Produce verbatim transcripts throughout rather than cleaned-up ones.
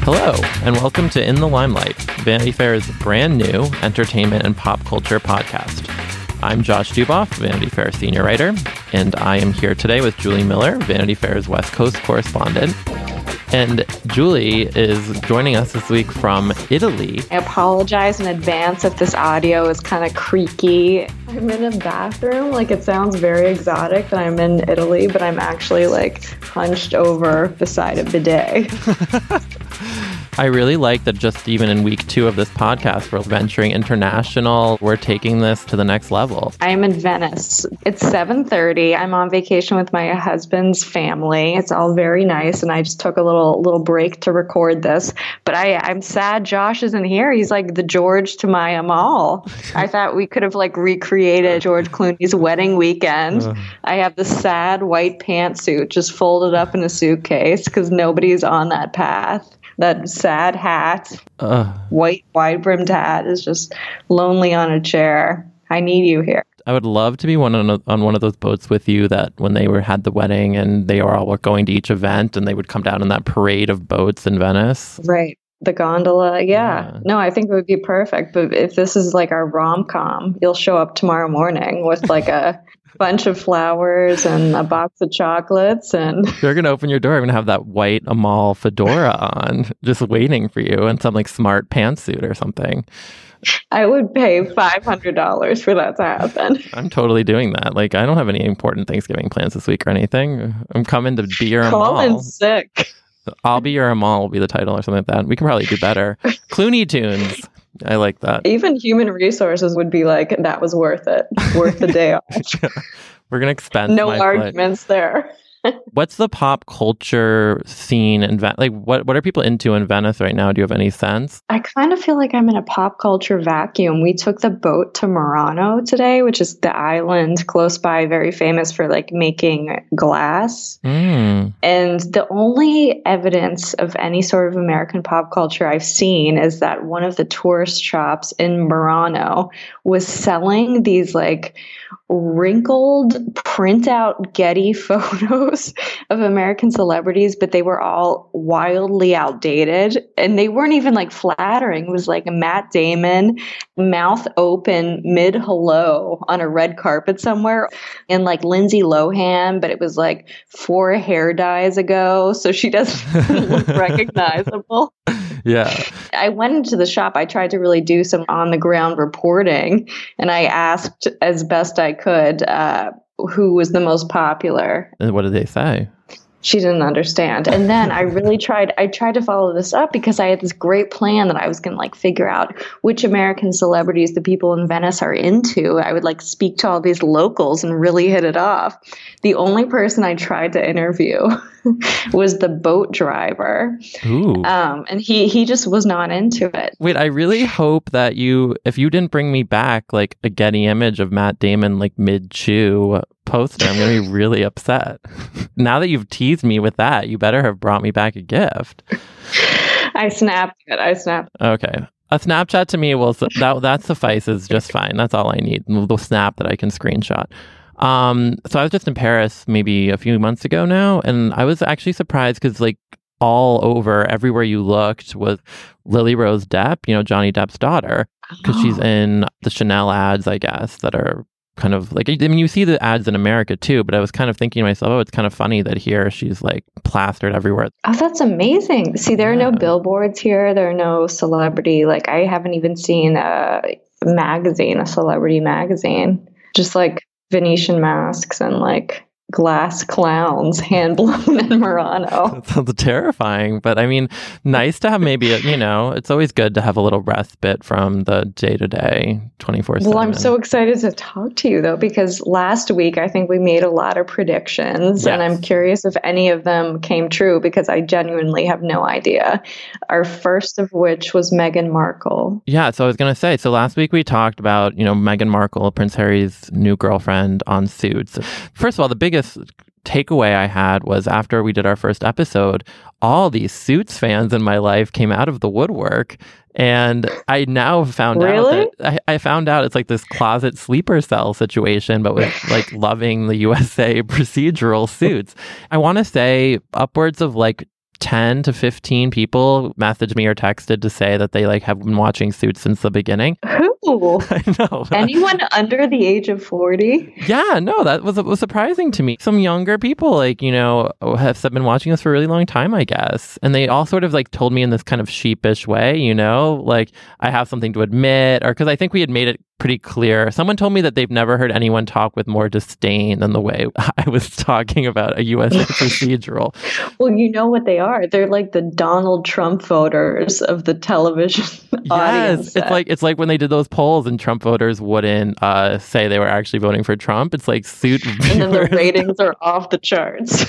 Hello, and welcome to In the Limelight, Vanity Fair's brand new entertainment and pop culture podcast. I'm Josh Duboff, Vanity Fair senior writer, and I am here today with Julie Miller, Vanity Fair's West Coast correspondent. And Julie is joining us this week from Italy. I apologize in advance if this audio is kind of creaky. I'm in a bathroom. Like, it sounds very exotic that I'm in Italy, but I'm actually like hunched over beside a bidet. I really like that just even in week two of this podcast, we're venturing international. We're taking this to the next level. I'm in Venice. It's seven thirty. I'm on vacation with my husband's family. It's all very nice. And I just took a little little break to record this. But I, I'm sad Josh isn't here. He's like the George to my Amal. I thought we could have like recreated George Clooney's wedding weekend. Uh. I have the sad white pantsuit just folded up in a suitcase because nobody's on that path. That sad hat, uh, white wide-brimmed hat is just lonely on a chair. I need you here. I would love to be one on, a, on one of those boats with you that when they were had the wedding and they were all going to each event and they would come down in that parade of boats in Venice. Right. The gondola. Yeah. yeah. No, I think it would be perfect. But if this is like our rom-com, you'll show up tomorrow morning with like a bunch of flowers and a box of chocolates, and they're gonna open your door and have that white Amal fedora on, just waiting for you, and some like smart pantsuit or something. I would pay five hundred dollars for that to happen. I'm totally doing that. Like, I don't have any important Thanksgiving plans this week or anything. I'm coming to be your Amal. Call in sick. I'll be your Amal will be the title or something like that. We can probably do better. Clooney Tunes. I like that. Even human resources would be like, that was worth it. Worth the day off. We're going to expense No my arguments flight. there. What's the pop culture scene in Venice? Like, what, what are people into in Venice right now? Do you have any sense? I kind of feel like I'm in a pop culture vacuum. We took the boat to Murano today, which is the island close by, very famous for like making glass. Mm. And the only evidence of any sort of American pop culture I've seen is that one of the tourist shops in Murano was selling these like wrinkled printout Getty photos of American celebrities, but they were all wildly outdated and they weren't even like flattering. It was like a Matt Damon, mouth open, mid hello on a red carpet somewhere, and like Lindsay Lohan, but it was like four hair dyes ago, so she doesn't look recognizable. Yeah. I went into the shop. I tried to really do some on the ground reporting, and I asked as best I could uh, who was the most popular. And what did they say? She didn't understand. And then I really tried, I tried to follow this up because I had this great plan that I was going to like figure out which American celebrities the people in Venice are into. I would like speak to all these locals and really hit it off. The only person I tried to interview was the boat driver. Ooh. Um, and he, he just was not into it. Wait, I really hope that you, if you didn't bring me back like a Getty image of Matt Damon like mid-chew poster, I'm going to be really upset. Now that you've teased me with that, you better have brought me back a gift. I snapped it. I snapped. Okay. A Snapchat to me will, that, that suffices just fine. That's all I need. The snap that I can screenshot. Um, so I was just in Paris maybe a few months ago now, and I was actually surprised because like all over, everywhere you looked was Lily Rose Depp, you know, Johnny Depp's daughter, because oh. she's in the Chanel ads, I guess, that are kind of like, I mean, you see the ads in America too, but I was kind of thinking to myself, oh, it's kind of funny that here she's like plastered everywhere. Oh, that's amazing. See, there yeah. are no billboards here. There are no celebrity, like I haven't even seen a magazine, a celebrity magazine, just like Venetian masks and like glass clowns hand blown in Murano. That sounds terrifying, but I mean, nice to have maybe, a, you know, it's always good to have a little respite from the day-to-day twenty-four seven. Well, I'm so excited to talk to you though, because last week I think we made a lot of predictions yes. and I'm curious if any of them came true because I genuinely have no idea. Our first of which was Meghan Markle. Yeah, so I was going to say, so last week we talked about, you know, Meghan Markle, Prince Harry's new girlfriend on Suits. First of all, the biggest takeaway I had was after we did our first episode, all these Suits fans in my life came out of the woodwork. And I now found really? out that I, I found out it's like this closet sleeper cell situation, but with like loving the U S A procedural Suits. I want to say upwards of like ten to fifteen people messaged me or texted to say that they like have been watching Suits since the beginning. Who? I know. Anyone under the age of forty? Yeah, no, that was was surprising to me. Some younger people, like, you know, have been watching this for a really long time, I guess. And they all sort of like told me in this kind of sheepish way, you know, like I have something to admit, or because I think we had made it pretty clear. Someone told me that they've never heard anyone talk with more disdain than the way I was talking about a U S A procedural. Well, you know what they are. They're like the Donald Trump voters of the television audience. Yes, it's like it's like when they did those polls and Trump voters wouldn't uh, say they were actually voting for Trump. It's like Suit viewers. And then the ratings are off the charts.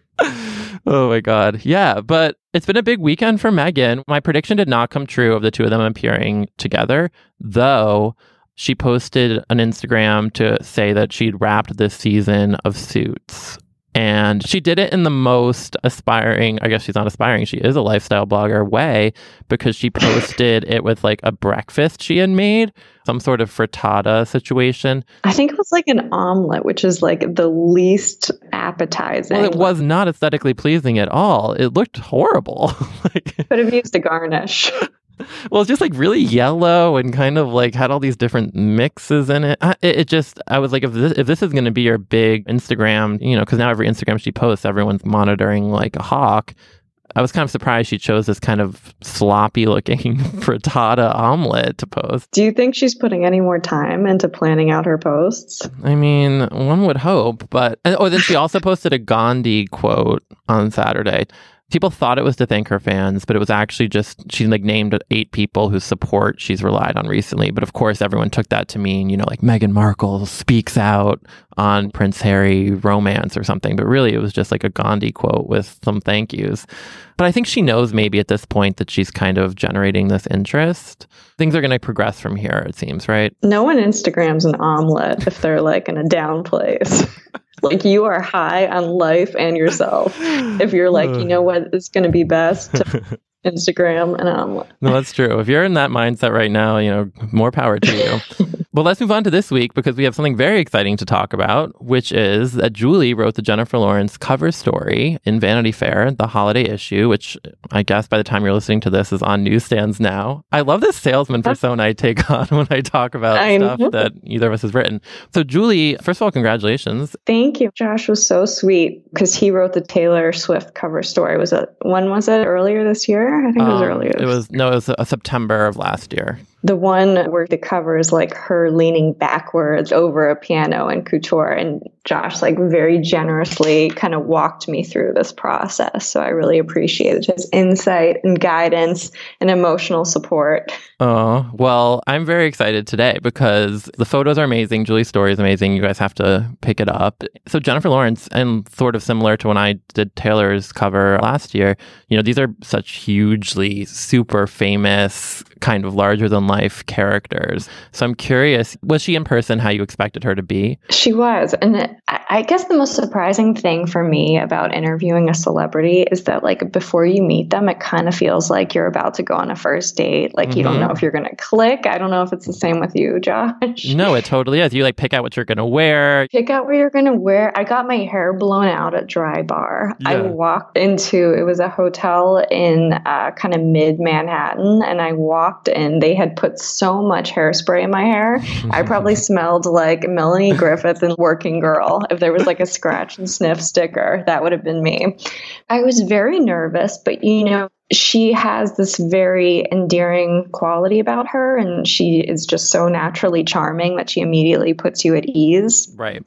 Oh my God. Yeah, but it's been a big weekend for Meghan. My prediction did not come true of the two of them appearing together, though she posted an Instagram to say that she'd wrapped this season of Suits. And she did it in the most aspiring, I guess she's not aspiring, she is a lifestyle blogger way, because she posted it with like a breakfast she had made, some sort of frittata situation. I think it was like an omelet, which is like the least appetizing. Well, it was not aesthetically pleasing at all. It looked horrible. Like, could have used a garnish. Well, it's just like really yellow and kind of like had all these different mixes in it. I, it, it just, I was like, if this, if this is going to be your big Instagram, you know, because now every Instagram she posts, everyone's monitoring like a hawk. I was kind of surprised she chose this kind of sloppy looking frittata omelet to post. Do you think she's putting any more time into planning out her posts? I mean, one would hope, but, and, oh, then she also posted a Gandhi quote on Saturday. People thought it was to thank her fans, but it was actually just, she like named eight people whose support she's relied on recently. But of course, everyone took that to mean, you know, like Meghan Markle speaks out on Prince Harry romance or something. But really, it was just like a Gandhi quote with some thank yous. But I think she knows maybe at this point that she's kind of generating this interest. Things are going to progress from here, it seems, right? No one Instagrams an omelet if they're like in a down place. Like, you are high on life and yourself if you're like, you know what is going to be best to Instagram an omelet. No, that's true. If you're in that mindset right now, you know, more power to you. Well, let's move on to this week because we have something very exciting to talk about, which is that Julie wrote the Jennifer Lawrence cover story in Vanity Fair, the holiday issue, which I guess by the time you're listening to this is on newsstands now. I love this salesman persona I take on when I talk about I stuff know. that either of us has written. So Julie, first of all, congratulations. Thank you. Josh was so sweet because he wrote the Taylor Swift cover story. Was it, when was it? Earlier this year? I think um, it was earlier. It was, no, it was a September of last year. The one where the cover is like her leaning backwards over a piano in couture. And Josh like very generously kind of walked me through this process. So I really appreciated his insight and guidance and emotional support. Oh, well, I'm very excited today because the photos are amazing. Julie's story is amazing. You guys have to pick it up. So Jennifer Lawrence, and sort of similar to when I did Taylor's cover last year, you know, these are such hugely super famous, kind of larger than life characters. So I'm curious, was she in person how you expected her to be? She was. And I guess the most surprising thing for me about interviewing a celebrity is that like before you meet them, it kind of feels like you're about to go on a first date. Like mm-hmm. you don't know if you're going to click. I don't know if it's the same with you, Josh. No, it totally is. You like pick out what you're going to wear. Pick out what you're going to wear. I got my hair blown out at Dry Bar. Yeah. I walked into, it was a hotel in uh, kind of mid Manhattan, and I walked in. They had put so much hairspray in my hair. I probably smelled like Melanie Griffith in Working Girl. If there was like a scratch and sniff sticker, that would have been me. I was very nervous, but you know, she has this very endearing quality about her, and she is just so naturally charming that she immediately puts you at ease. Right.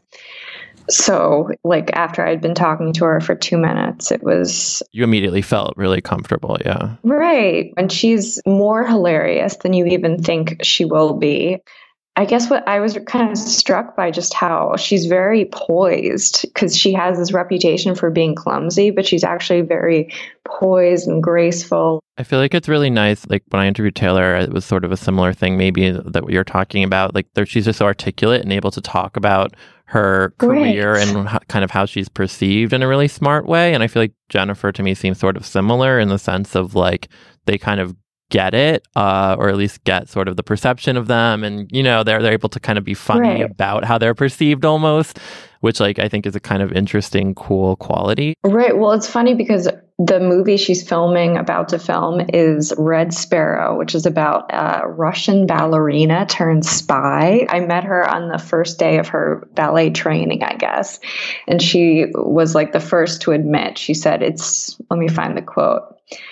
So, like, after I'd been talking to her for two minutes, it was... You immediately felt really comfortable, yeah. Right. And she's more hilarious than you even think she will be. I guess what I was kind of struck by just how she's very poised, because she has this reputation for being clumsy, but she's actually very poised and graceful. I feel like it's really nice. Like when I interviewed Taylor, it was sort of a similar thing, maybe that what you're talking about. Like there, she's just so articulate and able to talk about her career Great. and how, kind of how she's perceived in a really smart way. And I feel like Jennifer to me seems sort of similar in the sense of like they kind of get it, uh, or at least get sort of the perception of them. And, you know, they're, they're able to kind of be funny right. about how they're perceived almost, which like I think is a kind of interesting, cool quality. Right. Well, it's funny because The movie she's filming, about to film, is Red Sparrow, which is about a Russian ballerina turned spy. I met her on the first day of her ballet training, I guess. And she was like the first to admit, she said, it's, let me find the quote.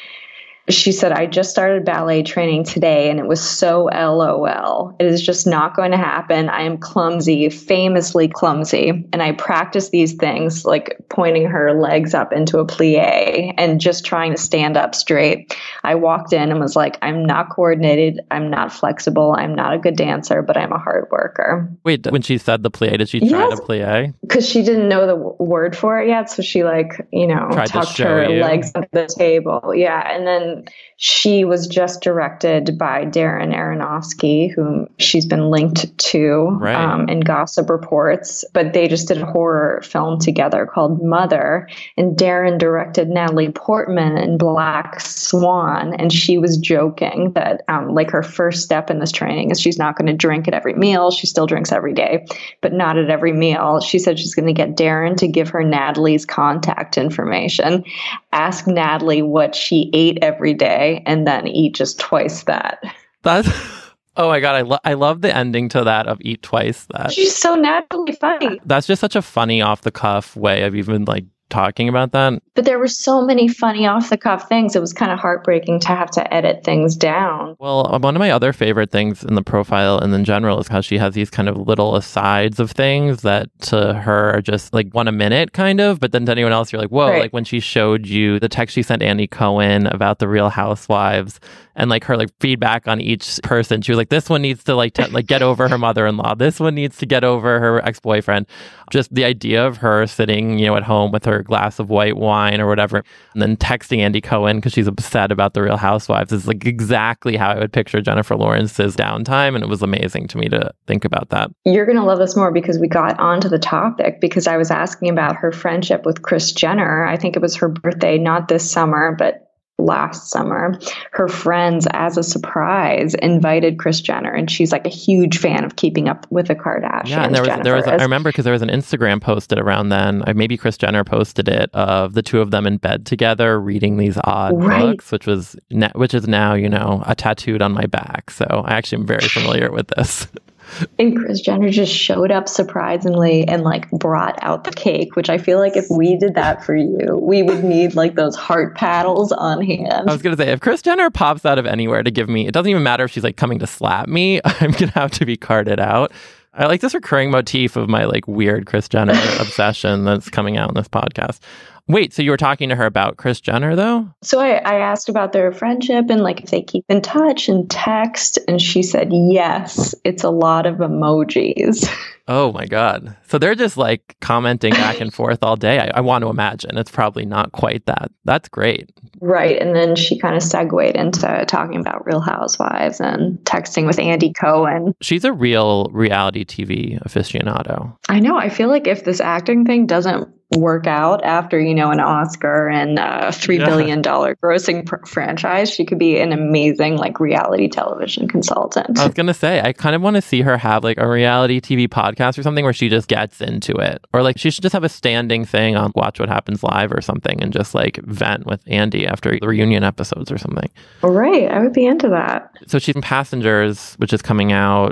She said, I just started ballet training today and it was so LOL. It is just not going to happen. I am clumsy, famously clumsy. And I practice these things like pointing her legs up into a plie and just trying to stand up straight. I walked in and was like, I'm not coordinated. I'm not flexible. I'm not a good dancer, but I'm a hard worker. Wait, when she said the plie, did she try yes, to plie? Because she didn't know the w- word for it yet. So she like, you know, Tried tucked to show her you. legs under the table. Yeah. And then she was just directed by Darren Aronofsky, whom she's been linked to Right. um, in Gossip Reports. But they just did a horror film together called Mother. And Darren directed Natalie Portman in Black Swan. And she was joking that um, like her first step in this training is she's not going to drink at every meal. She still drinks every day, but not at every meal. She said she's going to get Darren to give her Natalie's contact information, ask Natalie what she ate every day, and then eat just twice that. That's oh my god, I lo- I love the ending to that of eat twice that. She's so naturally funny. That's just such a funny off the cuff way of even like talking about that. But there were so many funny off the cuff things. It was kind of heartbreaking to have to edit things down. Well, one of my other favorite things in the profile and in general is how she has these kind of little asides of things that to her are just like one a minute kind of, but then to anyone else you're like, whoa, Right. like when she showed you the text she sent Andy Cohen about the Real Housewives and like her like feedback on each person. She was like, this one needs to like, t- like get over her mother-in-law. This one needs to get over her ex-boyfriend. Just the idea of her sitting, you know, at home with her glass of white wine or whatever, and then texting Andy Cohen because she's upset about the Real Housewives is like exactly how I would picture Jennifer Lawrence's downtime. And it was amazing to me to think about that. You're going to love this more because we got onto the topic because I was asking about her friendship with Kris Jenner. I think it was her birthday, not this summer, but last summer. Her friends, as a surprise, invited Kris Jenner, and she's like a huge fan of Keeping Up with the Kardashians. Yeah, and there was there was a, I remember because there was an Instagram posted around then. uh, Maybe Kris Jenner posted it of the two of them in bed together reading these odd Right. books, which was ne- which is now you know a tattooed on my back. So I actually am very familiar with this. And Kris Jenner just showed up surprisingly and like brought out the cake, which I feel like if we did that for you, we would need like those heart paddles on hand. I was gonna say if Kris Jenner pops out of anywhere to give me, it doesn't even matter if she's like coming to slap me. I'm gonna have to be carted out. I like this recurring motif of my like weird Kris Jenner obsession that's coming out in this podcast. Wait, so you were talking to her about Kris Jenner though? So I, I asked about their friendship and like if they keep in touch and text, and she said yes, it's a lot of emojis. Oh my God. So they're just like commenting back and forth all day. I, I want to imagine it's probably not quite that. That's great. Right. And then she kind of segued into talking about Real Housewives and texting with Andy Cohen. She's a real reality T V aficionado. I know. I feel like if this acting thing doesn't work out after, you know, an Oscar and a three billion dollars yeah. grossing pr- franchise, she could be an amazing like reality television consultant. I was going to say, I kind of want to see her have like a reality T V podcast or something where she just gets into it. Or like she should just have a standing thing on Watch What Happens Live or something and just like vent with Andy after the reunion episodes or something. Right. I would be into that. So she's in Passengers, which is coming out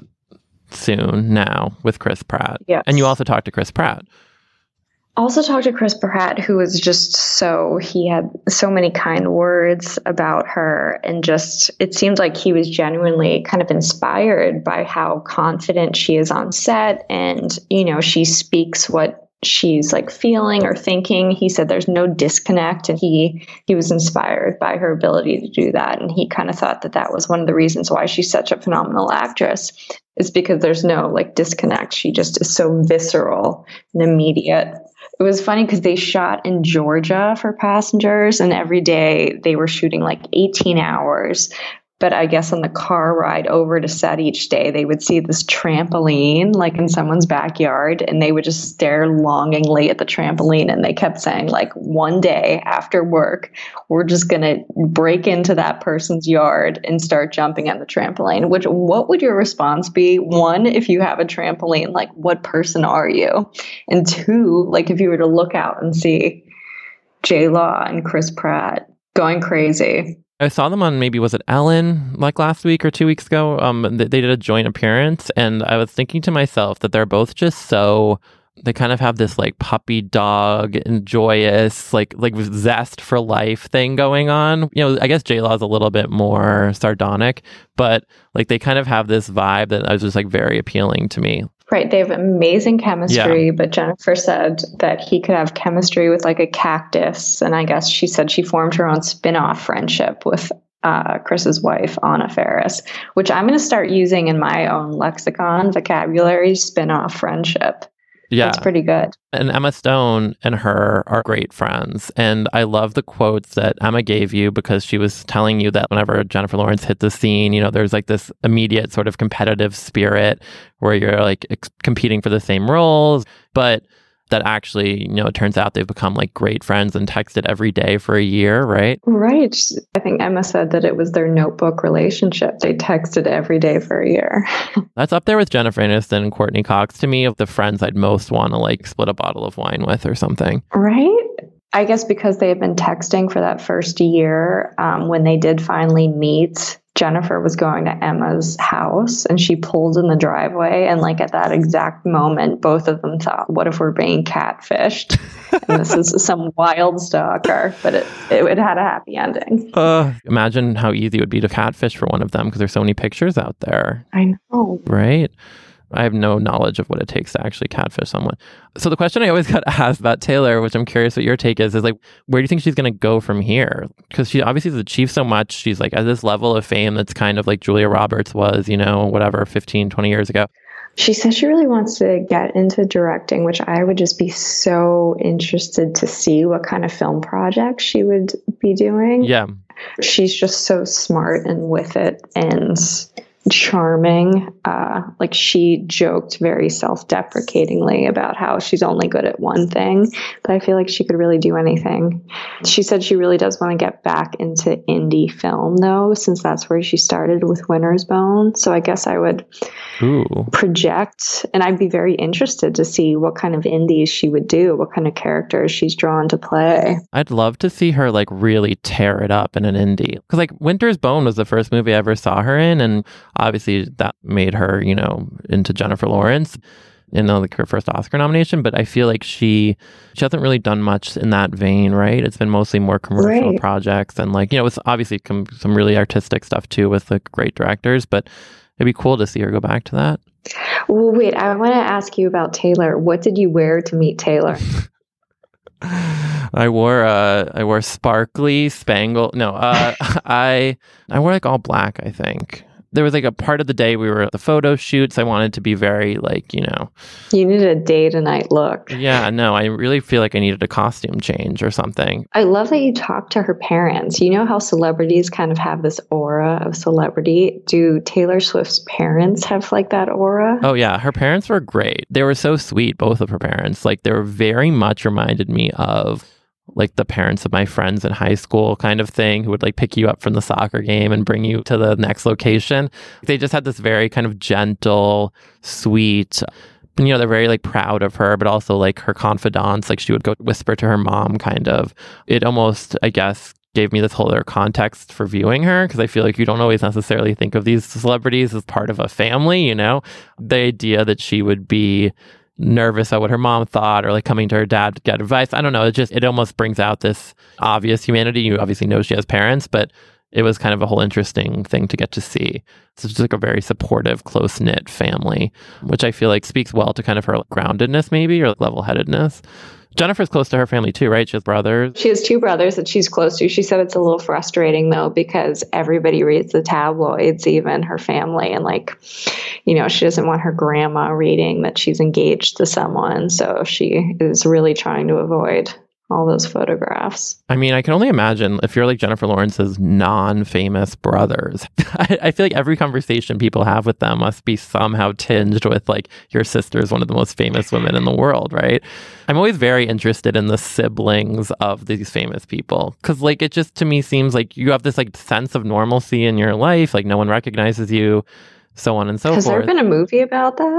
soon now with Chris Pratt. Yes. And you also talked to Chris Pratt. Also talked to Chris Pratt, who was just so, he had so many kind words about her, and just, it seemed like he was genuinely kind of inspired by how confident she is on set. And, you know, she speaks what she's like feeling or thinking. He said there's no disconnect, and he, he was inspired by her ability to do that. And he kind of thought that that was one of the reasons why she's such a phenomenal actress, is because there's no like disconnect. She just is so visceral and immediate. It was funny because they shot in Georgia for Passengers, and every day they were shooting like eighteen hours. But I guess on the car ride over to set each day, they would see this trampoline like in someone's backyard, and they would just stare longingly at the trampoline. And they kept saying like, one day after work, we're just going to break into that person's yard and start jumping on the trampoline. Which, what would your response be? One, if you have a trampoline, like what person are you? And two, like if you were to look out and see J-Law and Chris Pratt going crazy. I saw them on maybe, was it Ellen, like last week or two weeks ago? Um, they, they did a joint appearance, and I was thinking to myself that they're both just so, they kind of have this like puppy dog and joyous, like like zest for life thing going on. You know, I guess J-Law is a little bit more sardonic, but like they kind of have this vibe that was just like very appealing to me. Right. They have amazing chemistry, Yeah. but Jennifer said that he could have chemistry with like a cactus. And I guess she said she formed her own spin-off friendship with uh, Chris's wife, Anna Faris, which I'm going to start using in my own lexicon, vocabulary, spin-off friendship. Yeah. That's pretty good. And Emma Stone and her are great friends. And I love the quotes that Emma gave you, because she was telling you that whenever Jennifer Lawrence hit the scene, you know, there's like this immediate sort of competitive spirit where you're like ex- competing for the same roles. But that actually, you know, it turns out they've become like great friends and texted every day for a year, right? Right. I think Emma said that it was their notebook relationship. They texted every day for a year. That's up there with Jennifer Aniston and Courtney Cox to me, of the friends I'd most want to like split a bottle of wine with or something. Right. I guess because they had been texting for that first year, um, when they did finally meet, Jennifer was going to Emma's house and she pulled in the driveway. And like at that exact moment, both of them thought, what if we're being catfished? And this is some wild stalker, but it, it, it had a happy ending. Uh, imagine how easy it would be to catfish for one of them, because there's so many pictures out there. I know. Right? I have no knowledge of what it takes to actually catfish someone. So the question I always got asked about Taylor, which I'm curious what your take is, is like, where do you think she's going to go from here? Because she obviously has achieved so much. She's like at this level of fame that's kind of like Julia Roberts was, you know, whatever, fifteen, twenty years ago. She says she really wants to get into directing, which I would just be so interested to see what kind of film projects she would be doing. Yeah. She's just so smart and with it and charming. Uh, like she joked very self-deprecatingly about how she's only good at one thing, but I feel like she could really do anything. She said she really does want to get back into indie film though, since that's where she started with Winter's Bone. So I guess I would Ooh. project, and I'd be very interested to see what kind of indies she would do, what kind of characters she's drawn to play. I'd love to see her like really tear it up in an indie. Because like Winter's Bone was the first movie I ever saw her in, and obviously that made her, you know, into Jennifer Lawrence, you know, like her first Oscar nomination. But I feel like she she hasn't really done much in that vein, right? It's been mostly more commercial Right. projects, and like, you know, it's obviously com- some really artistic stuff too with like great directors. But it'd be cool to see her go back to that. Well, wait, I want to ask you about Taylor. What did you wear to meet Taylor? I wore uh I wore sparkly spangle. No, uh I I wore like all black, I think. There was like a part of the day we were at the photo shoots. I wanted to be very like, you know. You needed a day to night look. Yeah, no, I really feel like I needed a costume change or something. I love that you talked to her parents. You know how celebrities kind of have this aura of celebrity? Do Taylor Swift's parents have like that aura? Oh yeah, her parents were great. They were so sweet, both of her parents. Like they were very much reminded me of like the parents of my friends in high school kind of thing, who would like pick you up from the soccer game and bring you to the next location. They just had this very kind of gentle, sweet, you know, they're very like proud of her, but also like her confidants. Like she would go whisper to her mom kind of. It almost, I guess, gave me this whole other context for viewing her, because I feel like you don't always necessarily think of these celebrities as part of a family, you know? The idea that she would be nervous about what her mom thought, or like coming to her dad to get advice. I don't know. It just, it almost brings out this obvious humanity. You obviously know she has parents, but it was kind of a whole interesting thing to get to see. So it's just like a very supportive, close-knit family, which I feel like speaks well to kind of her groundedness maybe, or like level-headedness. Jennifer's close to her family too, right? She has brothers. She has two brothers that she's close to. She said it's a little frustrating though, because everybody reads the tabloids, even her family. And like, you know, she doesn't want her grandma reading that she's engaged to someone. So she is really trying to avoid all those photographs. I mean, I can only imagine if you're like Jennifer Lawrence's non-famous brothers. I, I feel like every conversation people have with them must be somehow tinged with like, your sister's one of the most famous women in the world, right? I'm always very interested in the siblings of these famous people, because like it just to me seems like you have this like sense of normalcy in your life, like no one recognizes you, so on and so Has forth. there been a movie about that?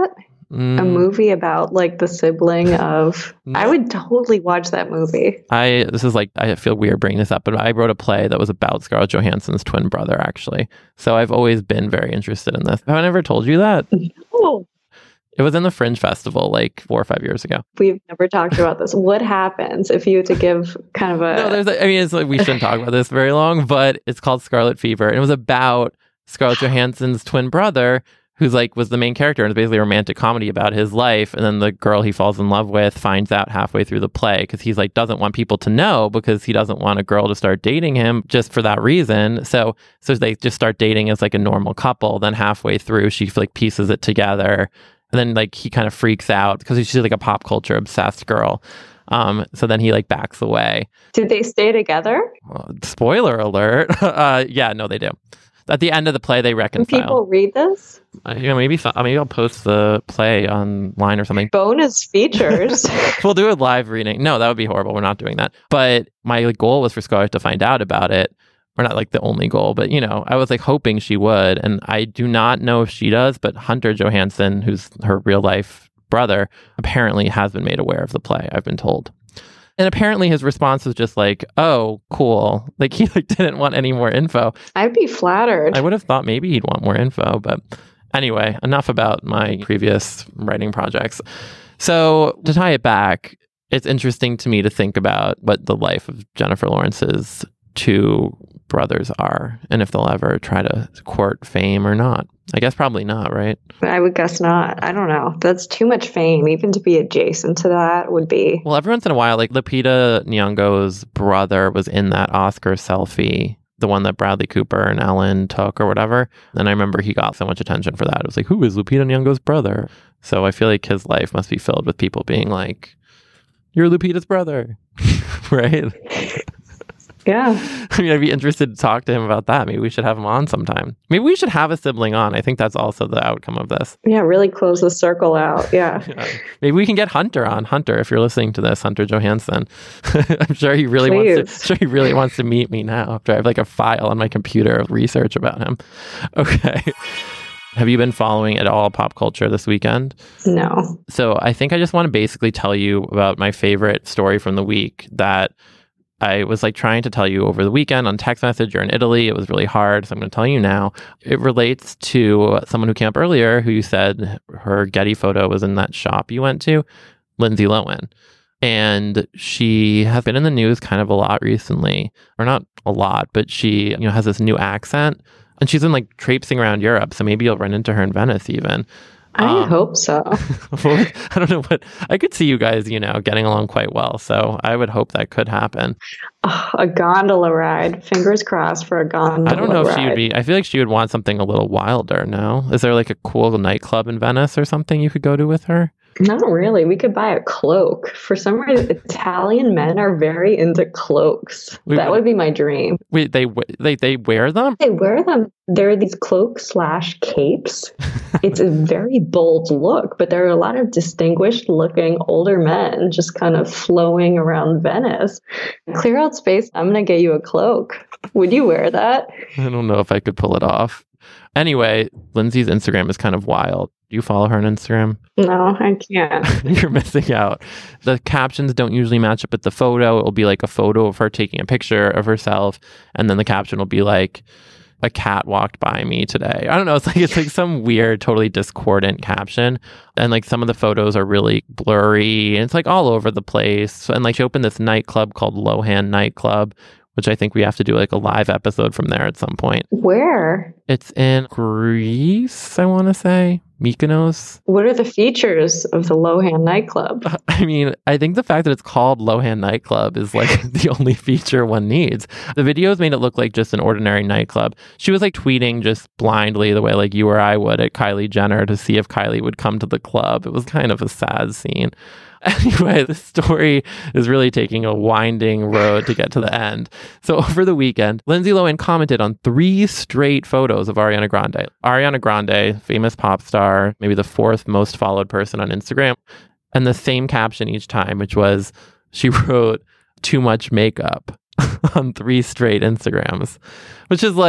Mm. A movie about like the sibling of... No. I would totally watch that movie. I This is like, I feel weird bringing this up, but I wrote a play that was about Scarlett Johansson's twin brother, actually. So I've always been very interested in this. Have I never told you that? No. It was in the Fringe Festival like four or five years ago. We've never talked about this. What happens if you had to give kind of a... No, there's a, I mean, it's like, we shouldn't talk about this very long, but it's called Scarlet Fever. And it was about Scarlett Johansson's twin brother, who's like was the main character, and it's basically a romantic comedy about his life. And then the girl he falls in love with finds out halfway through the play because he's like doesn't want people to know because he doesn't want a girl to start dating him just for that reason. So so they just start dating as like a normal couple. Then halfway through, she like pieces it together. And then like he kind of freaks out because she's like a pop culture obsessed girl. Um, so then he like backs away. Did they stay together? Uh, spoiler alert. uh, yeah, no, they do. At the end of the play, they reconcile. Can people read this? Uh, you know, maybe maybe I'll post the play online or something. Bonus features. We'll do a live reading. No, that would be horrible. We're not doing that. But my like, goal was for Scarlett to find out about it. Or not like the only goal, but you know, I was like hoping she would. And I do not know if she does, but Hunter Johansson, who's her real life brother, apparently has been made aware of the play, I've been told. And apparently his response was just like, oh, cool. Like he like didn't want any more info. I'd be flattered. I would have thought maybe he'd want more info. But anyway, enough about my previous writing projects. So to tie it back, it's interesting to me to think about what the life of Jennifer Lawrence's two brothers are and if they'll ever try to court fame or not. I guess probably not, right? I would guess not. I don't know. That's too much fame. Even to be adjacent to that would be... Well, every once in a while, like Lupita Nyong'o's brother was in that Oscar selfie, the one that Bradley Cooper and Ellen took or whatever. And I remember he got so much attention for that. It was like, who is Lupita Nyong'o's brother? So I feel like his life must be filled with people being like, you're Lupita's brother, right? Yeah. I mean, I'd be interested to talk to him about that. Maybe we should have him on sometime. Maybe we should have a sibling on. I think that's also the outcome of this. Yeah, really close the circle out. Yeah. yeah. Maybe we can get Hunter on. Hunter, if you're listening to this, Hunter Johansson. I'm sure he really Please. wants to sure he really wants to meet me now. I have like a file on my computer of research about him. Okay. Have you been following at all pop culture this weekend? No. So I think I just want to basically tell you about my favorite story from the week that I was like trying to tell you over the weekend on text message. You're in Italy. It was really hard. So I'm going to tell you now. It relates to someone who came up earlier who you said her Getty photo was in that shop you went to, Lindsay Lohan. And she has been in the news kind of a lot recently, or not a lot, but she, you know, has this new accent and she's been like traipsing around Europe. So maybe you'll run into her in Venice even. I um, hope so. I don't know, but I could see you guys, you know, getting along quite well. So I would hope that could happen. Oh, a gondola ride. Fingers crossed for a gondola ride. I don't know if ride. she would be, I feel like she would want something a little wilder, no? Is there like a cool nightclub in Venice or something you could go to with her? Not really. We could buy a cloak. For some reason, Italian men are very into cloaks. Wait, that would be my dream. Wait, they they they wear them? They wear them. There are these cloaks slash capes. It's a very bold look, but there are a lot of distinguished looking older men just kind of flowing around Venice. Clear out space. I'm going to get you a cloak. Would you wear that? I don't know if I could pull it off. Anyway, Lindsay's Instagram is kind of wild. Do you follow her on Instagram? No, I can't. You're missing out. The captions don't usually match up with the photo. It will be like a photo of her taking a picture of herself, and then the caption will be like, a cat walked by me today. I don't know. It's like it's like some weird, totally discordant caption. And like some of the photos are really blurry. And it's like all over the place. And like she opened this nightclub called Lohan Nightclub, which I think we have to do like a live episode from there at some point. Where? It's in Greece, I want to say. Mykonos. What are the features of the Lohan nightclub? I mean, I think the fact that it's called Lohan Nightclub is like the only feature one needs. The videos made it look like just an ordinary nightclub. She was like tweeting just blindly the way like you or I would at Kylie Jenner to see if Kylie would come to the club. It was kind of a sad scene. Anyway, the story is really taking a winding road to get to the end. So over the weekend, Lindsay Lohan commented on three straight photos of Ariana Grande. Ariana Grande, famous pop star, maybe the fourth most followed person on Instagram, and the same caption each time, which was, she wrote, too much makeup on three straight Instagrams, which is like,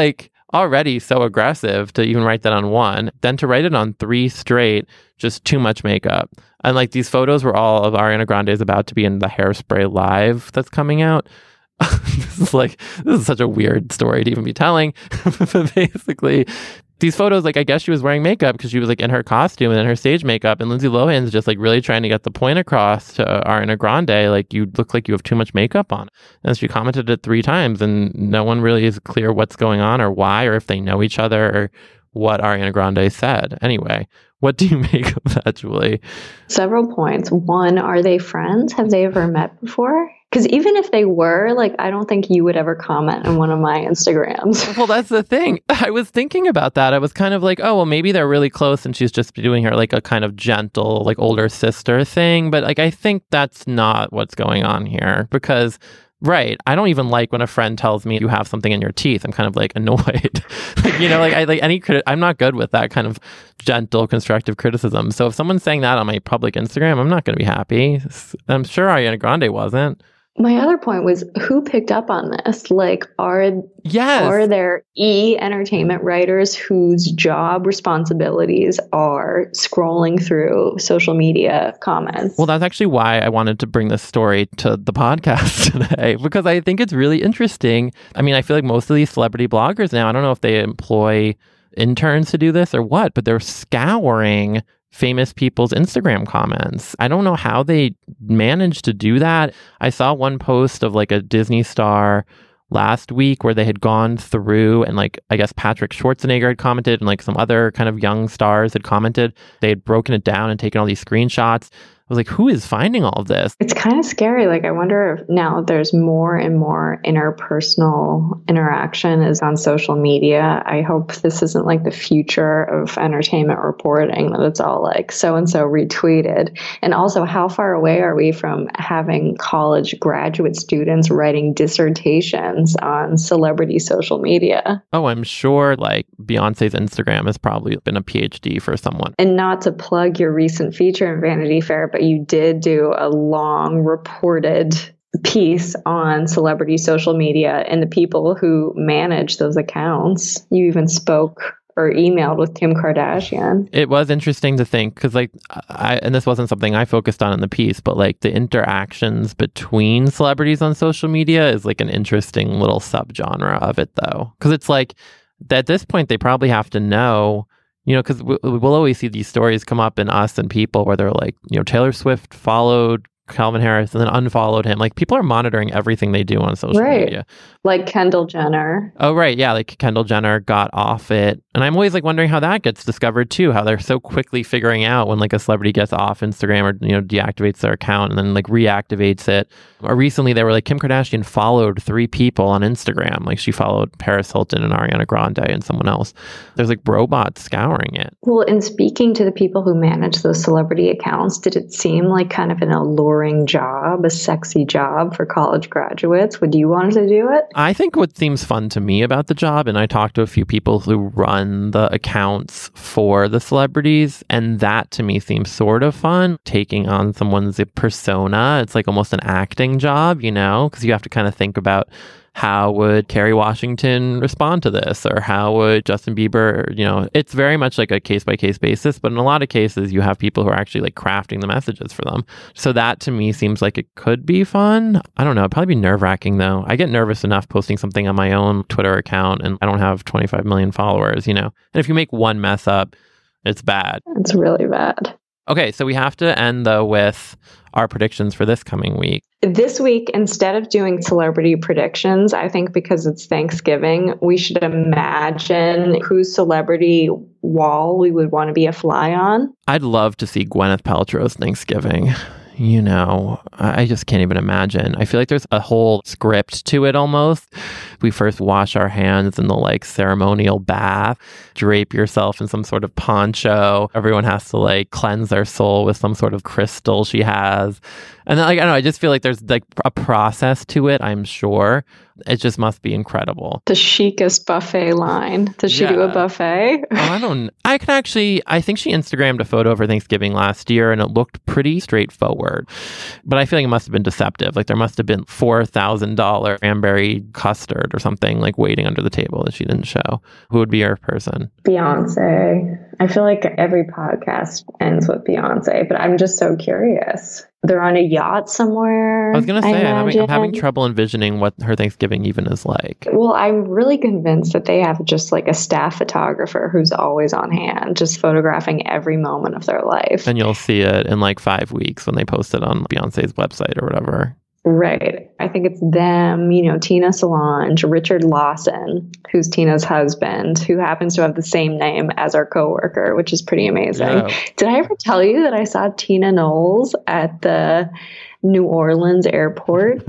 already so aggressive to even write that on one, then to write it on three straight, just too much makeup. And like these photos were all of Ariana Grande's about to be in the Hairspray Live that's coming out. This is like, this is such a weird story to even be telling. But basically, these photos, like, I guess she was wearing makeup because she was like in her costume and in her stage makeup. And Lindsay Lohan's just like really trying to get the point across to Ariana Grande, like, you look like you have too much makeup on. And she commented it three times, and no one really is clear what's going on or why, or if they know each other or what Ariana Grande said. Anyway, what do you make of that, Julie? Several points. One, are they friends? Have they ever met before? Because even if they were, like, I don't think you would ever comment on one of my Instagrams. Well, that's the thing. I was thinking about that. I was kind of like, oh, well, maybe they're really close and she's just doing her like a kind of gentle, like older sister thing. But like, I think that's not what's going on here because, right, I don't even like when a friend tells me you have something in your teeth. I'm kind of like annoyed. Like, you know, like I like any criti- I'm not good with that kind of gentle, constructive criticism. So if someone's saying that on my public Instagram, I'm not going to be happy. I'm sure Ariana Grande wasn't. My other point was, who picked up on this? Like, are yes. are there E! Entertainment writers whose job responsibilities are scrolling through social media comments? Well, that's actually why I wanted to bring this story to the podcast today, because I think it's really interesting. I mean, I feel like most of these celebrity bloggers now, I don't know if they employ interns to do this or what, but they're scouring famous people's Instagram comments. I don't know how they managed to do that. I saw one post of like a Disney star last week where they had gone through and like, I guess Patrick Schwarzenegger had commented and like some other kind of young stars had commented. They had broken it down and taken all these screenshots. I was like, who is finding all of this? It's kind of scary. Like, I wonder if now there's more and more interpersonal interaction is on social media. I hope this isn't like the future of entertainment reporting, that it's all like so-and-so retweeted. And also, how far away are we from having college graduate students writing dissertations on celebrity social media? Oh, I'm sure like Beyonce's Instagram has probably been a PhD for someone. And not to plug your recent feature in Vanity Fair, but you did do a long reported piece on celebrity social media and the people who manage those accounts. You even spoke or emailed with Kim Kardashian. It was interesting to think because like I and this wasn't something I focused on in the piece, but like the interactions between celebrities on social media is like an interesting little subgenre of it though. Because it's like at this point they probably have to know, you know, because we'll always see these stories come up in Us and People where they're like, you know, Taylor Swift followed Calvin Harris and then unfollowed him. Like people are monitoring everything they do on social right. media. Like Kendall Jenner. Oh, right. Yeah. Like Kendall Jenner got off it. And I'm always like wondering how that gets discovered too, how they're so quickly figuring out when like a celebrity gets off Instagram or, you know, deactivates their account and then like reactivates it. Or recently they were like, Kim Kardashian followed three people on Instagram. Like she followed Paris Hilton and Ariana Grande and someone else. There's like robots scouring it. Well, in speaking to the people who manage those celebrity accounts, did it seem like kind of an alluring job, a sexy job for college graduates? Would you want to do it? I think what seems fun to me about the job, and I talked to a few people who run the accounts for the celebrities, and that to me seems sort of fun, taking on someone's persona. It's like almost an acting job, you know, because you have to kind of think about how would Kerry Washington respond to this? Or how would Justin Bieber, you know, it's very much like a case by case basis, but in a lot of cases you have people who are actually like crafting the messages for them. So that to me seems like it could be fun. I don't know, it'd probably be nerve wracking though. I get nervous enough posting something on my own Twitter account and I don't have twenty-five million followers, you know, and if you make one mess up, it's bad. It's really bad. Okay, so we have to end though with our predictions for this coming week. This week, instead of doing celebrity predictions, I think because it's Thanksgiving, we should imagine whose celebrity wall we would want to be a fly on. I'd love to see Gwyneth Paltrow's Thanksgiving. You know, I just can't even imagine. I feel like there's a whole script to it almost. We first wash our hands in the like ceremonial bath, drape yourself in some sort of poncho. Everyone has to like cleanse their soul with some sort of crystal she has. And then, like, I don't know, I just feel like there's like a process to it, I'm sure. It just must be incredible. The chicest buffet line. Does she Yeah. do a buffet? Oh, I don't, I can actually, I think she Instagrammed a photo of her Thanksgiving last year and it looked pretty straightforward. But I feel like it must have been deceptive. Like there must have been four thousand dollars cranberry custard or something like waiting under the table that she didn't show. Who would be your person? Beyonce. I feel like every podcast ends with Beyonce, but I'm just so curious. They're on a yacht somewhere. I was going to say, I I'm having, I'm having imagine. trouble envisioning what her Thanksgiving even is like. Well, I'm really convinced that they have just like a staff photographer who's always on hand, just photographing every moment of their life. And you'll see it in like five weeks when they post it on Beyonce's website or whatever. Right. I think it's them, you know, Tina Solange, Richard Lawson, who's Tina's husband, who happens to have the same name as our coworker, which is pretty amazing. Yeah. Did I ever tell you that I saw Tina Knowles at the New Orleans airport?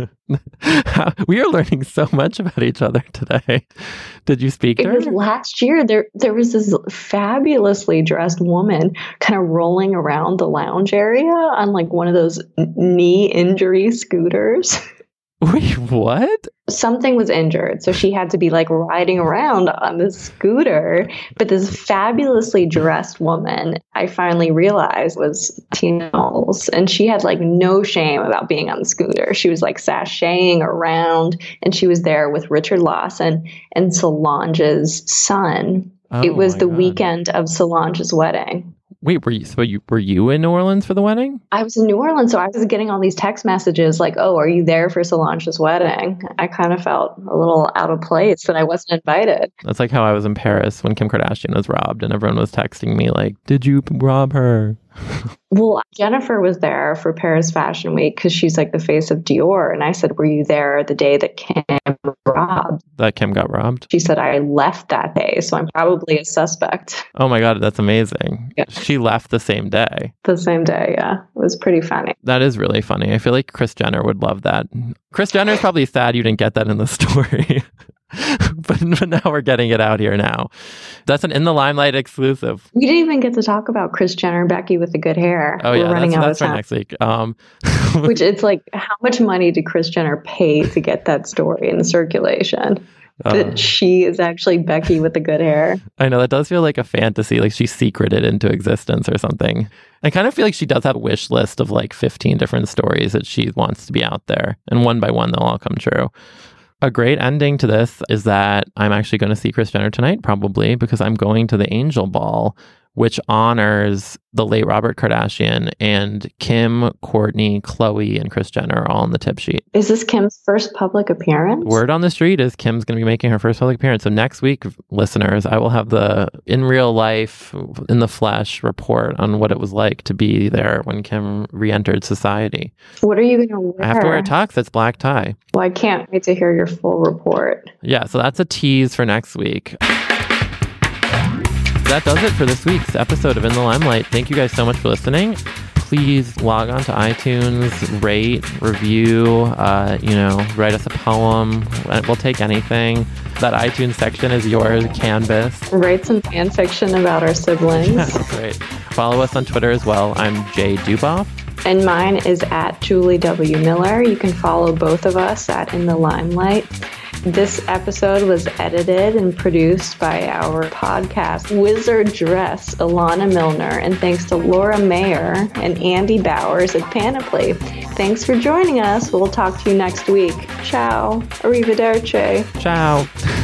We are learning so much about each other today. Did you speak to It her? was last year. There, there was this fabulously dressed woman kind of rolling around the lounge area on like one of those knee injury scooters. Wait, what? Something was injured, so she had to be like riding around on this scooter. But this fabulously dressed woman, I finally realized was Tina Knowles, and she had like no shame about being on the scooter. She was like sashaying around, and she was there with Richard Lawson and Solange's son. Oh, It was my the God. weekend of Solange's wedding. Wait, were you, so you, were you in New Orleans for the wedding? I was in New Orleans, so I was getting all these text messages like, oh, are you there for Solange's wedding? I kind of felt a little out of place that I wasn't invited. That's like how I was in Paris when Kim Kardashian was robbed and everyone was texting me like, did you rob her? Well, Jennifer was there for Paris Fashion Week because she's like the face of Dior. And I said, were you there the day that Kim robbed? That Kim got robbed? She said, I left that day, so I'm probably a suspect. Oh my God, that's amazing. Yeah. She left the same day. The same day, yeah. It was pretty funny. That is really funny. I feel like Kris Jenner would love that. Kris Jenner is probably sad you didn't get that in the story. but, but now we're getting it out here now. That's an In the Limelight exclusive. We didn't even get to talk about Kris Jenner and Becky with the good hair. Oh We're yeah, running that's, out that's of for time. next week. Um, Which it's like, how much money did Kris Jenner pay to get that story in the circulation? uh, That she is actually Becky with the good hair. I know that does feel like a fantasy, like she secreted into existence or something. I kind of feel like she does have a wish list of like fifteen different stories that she wants to be out there, and one by one they'll all come true. A great ending to this is that I'm actually going to see Kris Jenner tonight, probably, because I'm going to the Angel Ball, which honors the late Robert Kardashian, and Kim, Kourtney, Khloe, and Kris Jenner are all on the tip sheet. Is this Kim's first public appearance? Word on the street is Kim's going to be making her first public appearance. So next week, listeners, I will have the in real life, in the flesh report on what it was like to be there when Kim re-entered society. What are you going to wear? I have to wear a tux. It's black tie. Well, I can't wait to hear your full report. Yeah, so that's a tease for next week. That does it for this week's episode of In the Limelight. Thank you guys so much for listening. Please log on to iTunes, rate, review, uh, you know, write us a poem. We'll take anything. That iTunes section is your canvas. Write some fan fiction about our siblings. That's great. Follow us on Twitter as well. I'm Jay Duboff. And mine is at Julie W. Miller. You can follow both of us at In the Limelight. This episode was edited and produced by our podcast wizard dress, Alana Milner, and thanks to Laura Mayer and Andy Bowers at Panoply. Thanks for joining us. We'll talk to you next week. Ciao. Arrivederci. Ciao.